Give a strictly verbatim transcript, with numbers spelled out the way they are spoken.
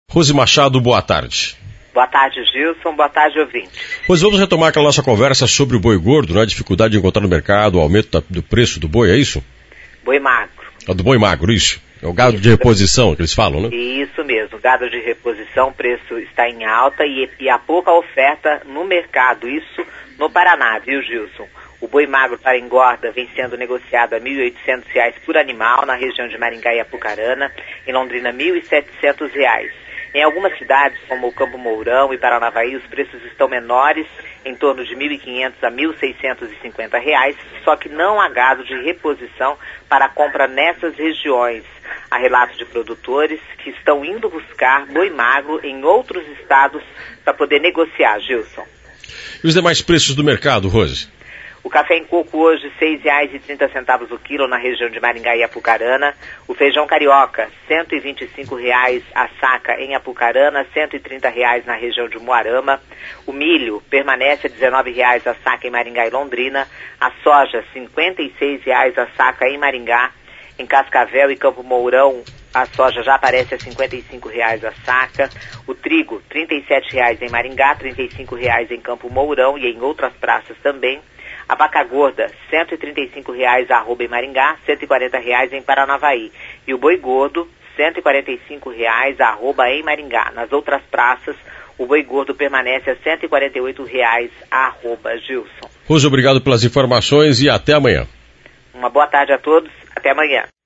Rose Machado, boa tarde. Boa tarde, Gilson. Boa tarde, ouvinte. Rose, vamos retomar aquela nossa conversa sobre o boi gordo, né? A dificuldade de encontrar no mercado, o aumento da, do preço do boi, é isso? Boi magro. É do boi magro, isso. É o gado isso, de reposição que eles falam, né? Isso mesmo. Gado de reposição, o preço está em alta e, e há pouca oferta no mercado. Isso no Paraná, viu, Gilson? O boi magro para engorda vem sendo negociado a mil e oitocentos reais por animal na região de Maringá e Apucarana, em Londrina mil e setecentos reais. Em algumas cidades, como o Campo Mourão e Paranavaí, os preços estão menores, em torno de mil e quinhentos a mil seiscentos e cinquenta reais, só que não há gado de reposição para compra nessas regiões. Há relatos de produtores que estão indo buscar boi magro em outros estados para poder negociar, Gilson. E os demais preços do mercado, Rose? O café em coco hoje, seis reais e trinta centavos o quilo na região de Maringá e Apucarana. O feijão carioca, cento e vinte e cinco reais a saca em Apucarana, cento e trinta reais na região de Moarama. O milho permanece a dezenove reais a saca em Maringá e Londrina. A soja, cinquenta e seis reais a saca em Maringá. Em Cascavel e Campo Mourão, a soja já aparece a cinquenta e cinco reais a saca. O trigo, trinta e sete reais em Maringá, trinta e cinco reais em Campo Mourão e em outras praças também. A vaca gorda, cento e trinta e cinco reais a arroba em Maringá, cento e quarenta reais em Paranavaí. E o boi gordo, cento e quarenta e cinco reais a arroba em Maringá. Nas outras praças, o boi gordo permanece a cento e quarenta e oito reais a arroba, Gilson. Rose, obrigado pelas informações e até amanhã. Uma boa tarde a todos, até amanhã.